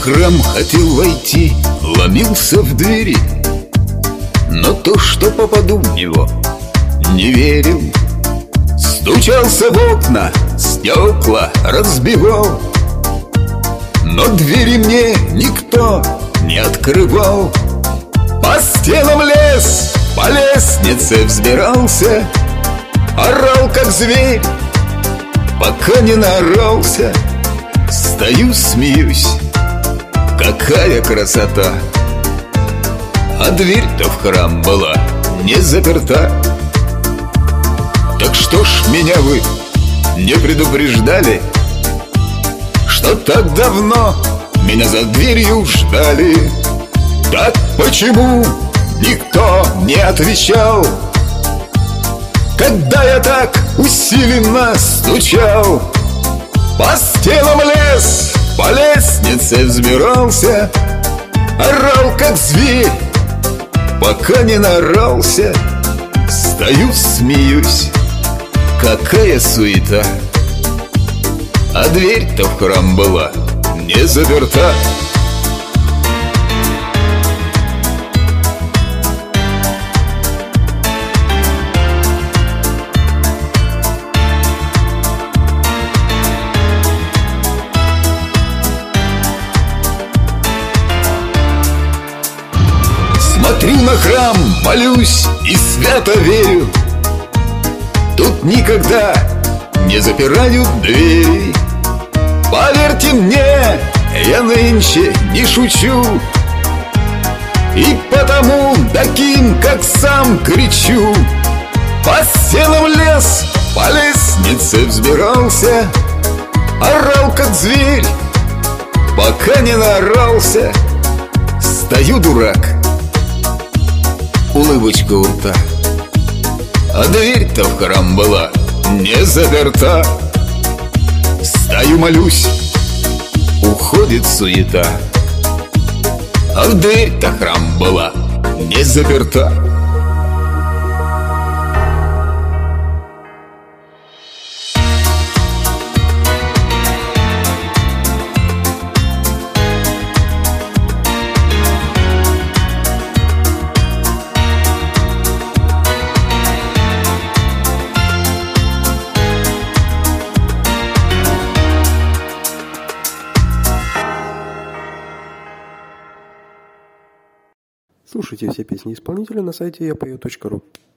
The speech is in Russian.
храм хотел войти, ломился в двери, но то, что попаду в него, не верил. Стучался в окна, стекла разбивал, но двери мне никто не открывал. По стенам лез, по лестнице взбирался, орал, как зверь, пока не наорался. Стою, смеюсь, какая красота! А дверь-то в храм была не заперта. Так что ж меня вы не предупреждали, что так давно меня за дверью ждали? Так почему никто не отвечал, когда я так усиленно стучал? По стенам лез, по лестнице взбирался, орал, как зверь, пока не наорался. Стою, смеюсь, какая суета! А дверь-то в храм была не заперта. Смотрю на храм, молюсь и свято верю, тут никогда не запирают двери. Поверьте мне, я нынче не шучу, и потому таким, как сам, кричу. По стенам лез, по лестнице взбирался, орал, как зверь, пока не наорался. Стою, дурак, улыбочка у рта, а дверь-то в храм была не заперта. Стою, молюсь, уходит суета, а дверь-то храм была не заперта. Слушайте все песни исполнителя на сайте yapoe.ru.